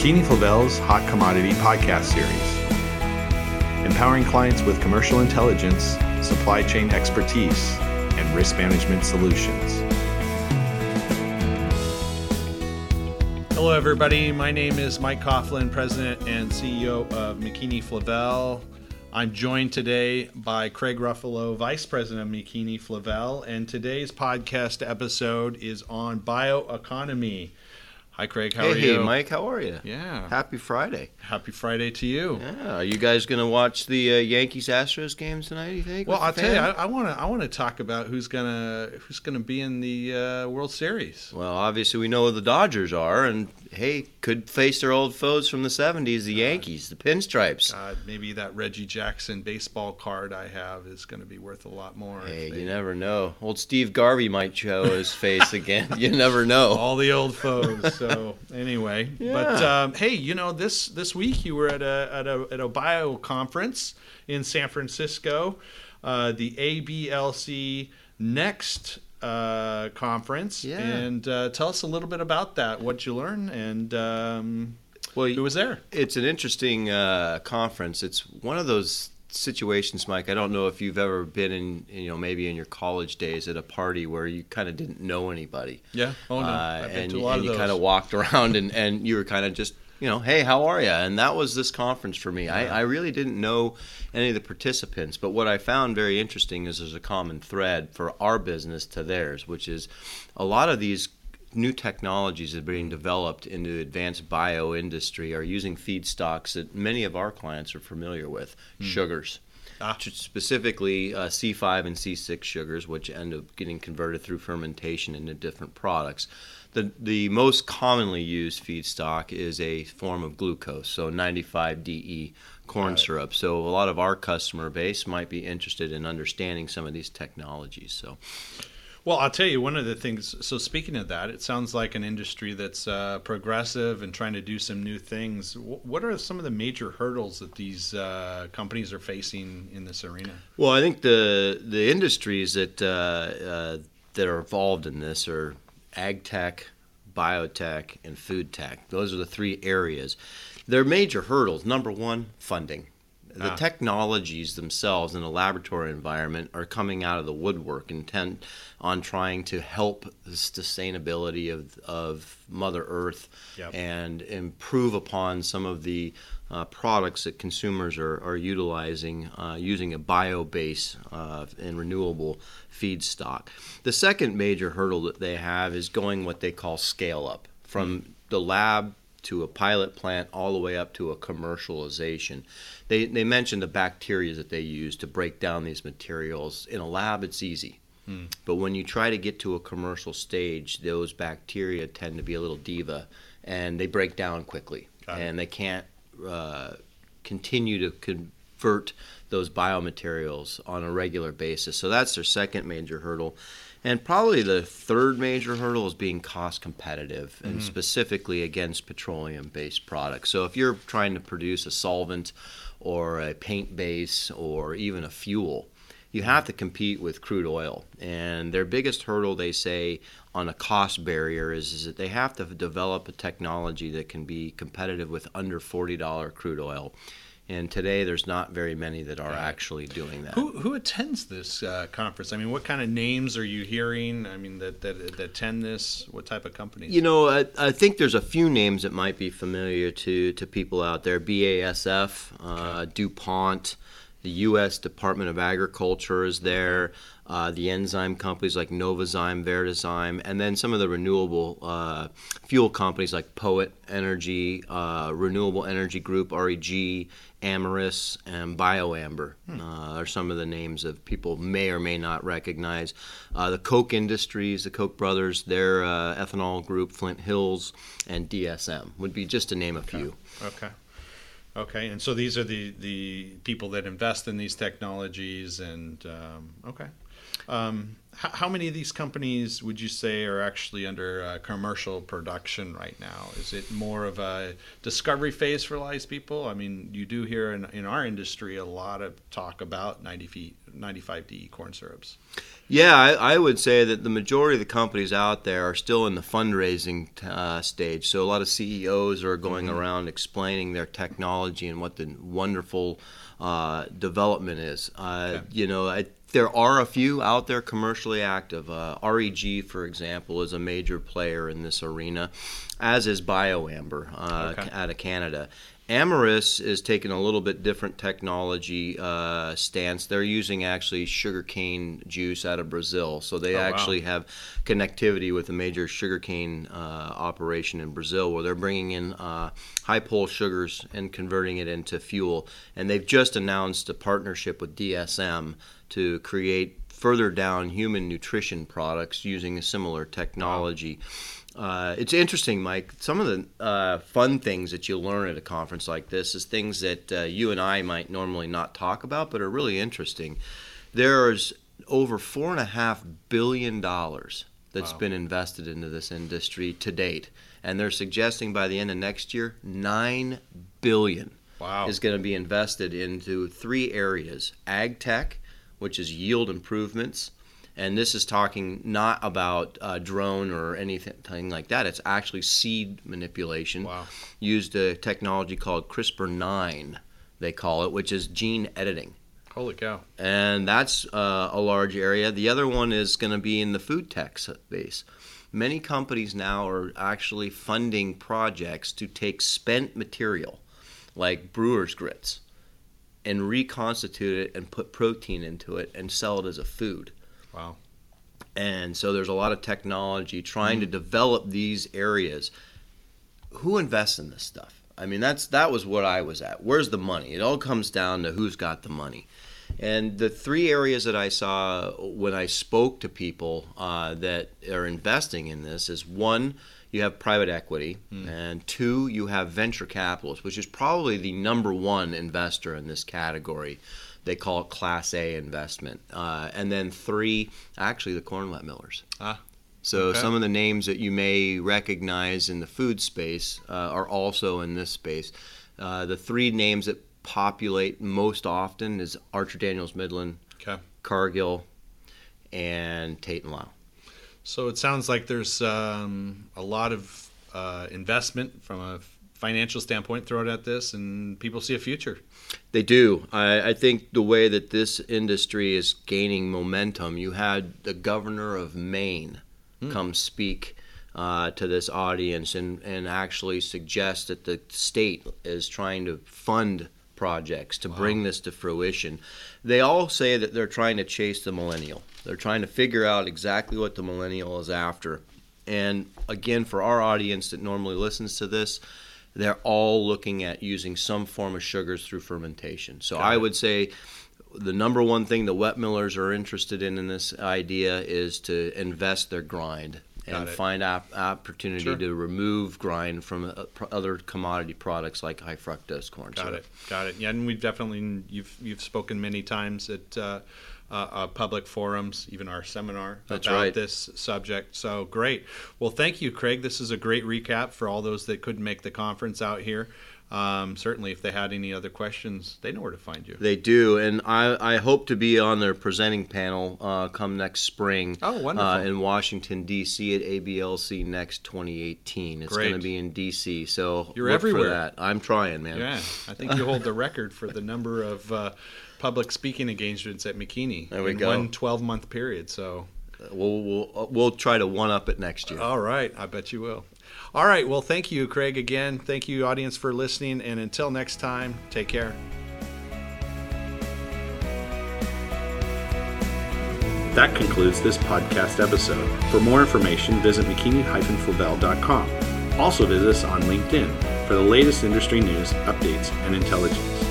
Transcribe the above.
McKinney-Flavel's Hot Commodity podcast series, empowering clients with commercial intelligence, supply chain expertise, and risk management solutions. Hello, everybody. My name is Mike Coughlin, President and CEO of McKinney-Flavel. I'm joined today by Craig Ruffalo, Vice President of McKinney-Flavel, and today's podcast episode is on bioeconomy. Hi, Craig. How are you? Hey, Mike. How are you? Yeah. Happy Friday. Happy Friday to you. Yeah. Are you guys going to watch the Yankees-Astros game tonight, you think? Well, I'll tell you, I want to talk about who's gonna be in the World Series. Well, obviously we know who the Dodgers are, and hey, could face their old foes from the 70s, the Yankees, the Pinstripes. God, maybe that Reggie Jackson baseball card I have is going to be worth a lot more. Hey, you never know. Old Steve Garvey might show his face again. You never know. All the old foes. So anyway, Yeah. But hey, you know, this week you were at a bio conference in San Francisco, the ABLC Next conference, Yeah. and tell us a little bit about that, what you learned, and who was there. It's an interesting conference. It's one of those situations, Mike. I don't know if you've ever been in, maybe in your college days at a party where you kind of didn't know anybody. Yeah. Oh no. I've been to a lot of you those. kind of walked around and you were kind of just, hey, how are you? And that was this conference for me. Yeah. I really didn't know any of the participants, but what I found very interesting is there's a common thread for our business to theirs, which is a lot of these new technologies that are being developed into the advanced bio industry are using feedstocks that many of our clients are familiar with, sugars. Specifically C5 and C6 sugars, which end up getting converted through fermentation into different products. The most commonly used feedstock is a form of glucose, so 95DE corn syrup. So a lot of our customer base might be interested in understanding some of these technologies. So. Well, I'll tell you, one of the things, so speaking of that, it sounds like an industry that's progressive and trying to do some new things. What are some of the major hurdles that these companies are facing in this arena? Well, I think the industries that are involved in this are ag tech, biotech, and food tech. Those are the three areas. Their major hurdles, number one, funding. The technologies themselves in a laboratory environment are coming out of the woodwork, intent on trying to help the sustainability of Mother Earth and improve upon some of the products that consumers are utilizing using a bio-base and renewable feedstock. The second major hurdle that they have is going what they call scale up from the lab to a pilot plant all the way up to a commercialization. They mentioned the bacteria that they use to break down these materials. In a lab, it's easy. But when you try to get to a commercial stage, those bacteria tend to be a little diva, and they break down quickly. And they can't continue to convert those biomaterials on a regular basis. So that's their second major hurdle. And probably the third major hurdle is being cost competitive, and specifically against petroleum-based products. So if you're trying to produce a solvent or a paint base or even a fuel, you have to compete with crude oil. And their biggest hurdle, they say, on a cost barrier is that they have to develop a technology that can be competitive with under $40 crude oil. And today, there's not very many that are actually doing that. Who attends this conference? I mean, what kind of names are you hearing? I mean, that attend this? What type of companies? I think there's a few names that might be familiar to people out there. BASF, DuPont, the U.S. Department of Agriculture is there. The enzyme companies like Novozyme, Verdazyme, and then some of the renewable fuel companies like Poet Energy, Renewable Energy Group, REG, Amyris, and BioAmber are some of the names of people may or may not recognize. The Koch Industries, the Koch brothers, their ethanol group, Flint Hills, and DSM would be just to name a few. Okay, and so these are the people that invest in these technologies, and How many of these companies would you say are actually under commercial production right now? Is it more of a discovery phase for a lot of these people? I mean, you do hear in our industry a lot of talk about 95D corn syrups. Yeah, I would say that the majority of the companies out there are still in the fundraising stage. So a lot of CEOs are going around explaining their technology and what the wonderful development is. There are a few out there commercially active. REG, for example, is a major player in this arena, as is BioAmber out of Canada. Amyris is taking a little bit different technology stance. They're using actually sugarcane juice out of Brazil. So they actually have connectivity with a major sugarcane operation in Brazil where they're bringing in high pole sugars and converting it into fuel. And they've just announced a partnership with DSM to create further down human nutrition products using a similar technology. It's interesting, Mike. Some of the fun things that you learn at a conference like this is things that you and I might normally not talk about, but are really interesting. There's over $4.5 billion that's been invested into this industry to date, and they're suggesting by the end of next year, $9 billion is going to be invested into 3 areas: ag tech, which is yield improvements. And this is talking not about drone or anything like that. It's actually seed manipulation. Used a technology called CRISPR-9, they call it, which is gene editing. Holy cow. And that's a large area. The other one is going to be in the food tech space. Many companies now are actually funding projects to take spent material, like brewer's grits, and reconstitute it and put protein into it and sell it as a food. Wow. And so there's a lot of technology trying to develop these areas. Who invests in this stuff? I mean, that was what I was at. Where's the money? It all comes down to who's got the money. And the 3 areas that I saw when I spoke to people that are investing in this is 1, you have private equity, and 2, you have venture capitalists, which is probably the number 1 investor in this category. They call it Class A investment. And then 3, actually the corn wet millers. So some of the names that you may recognize in the food space are also in this space. The 3 names that populate most often is Archer Daniels Midland, Cargill, and Tate & Lyle. So it sounds like there's a lot of investment from a financial standpoint thrown at this, and people see a future. They do. I think the way that this industry is gaining momentum, you had the governor of Maine come speak to this audience and actually suggest that the state is trying to fund projects to bring this to fruition. They all say that they're trying to chase the millennial. They're trying to figure out exactly what the millennial is after. And again, for our audience that normally listens to this, they're all looking at using some form of sugars through fermentation. So I would say the number 1 thing the wet millers are interested in this idea is to invest their grind and find opportunity to remove grind from other commodity products like high fructose corn syrup. Got it. Yeah, and we've definitely you've spoken many times at public forums, even our seminar about this subject. So great. Well, thank you, Craig. This is a great recap for all those that couldn't make the conference out here. Certainly, if they had any other questions, they know where to find you. They do, and I hope to be on their presenting panel come next spring. Oh, wonderful. In Washington, D.C. at ABLC Next 2018. It's going to be in D.C., so you're look everywhere. For that. I'm trying, man. Yeah, I think you hold the record for the number of public speaking engagements at McKinney in one 12-month period. So we'll try to one-up it next year. All right, I bet you will. All right, well, thank you, Craig, again. Thank you, audience, for listening, and until next time, take care. That concludes this podcast episode. For more information, visit mckinney-flavel.com. Also visit us on LinkedIn for the latest industry news, updates, and intelligence.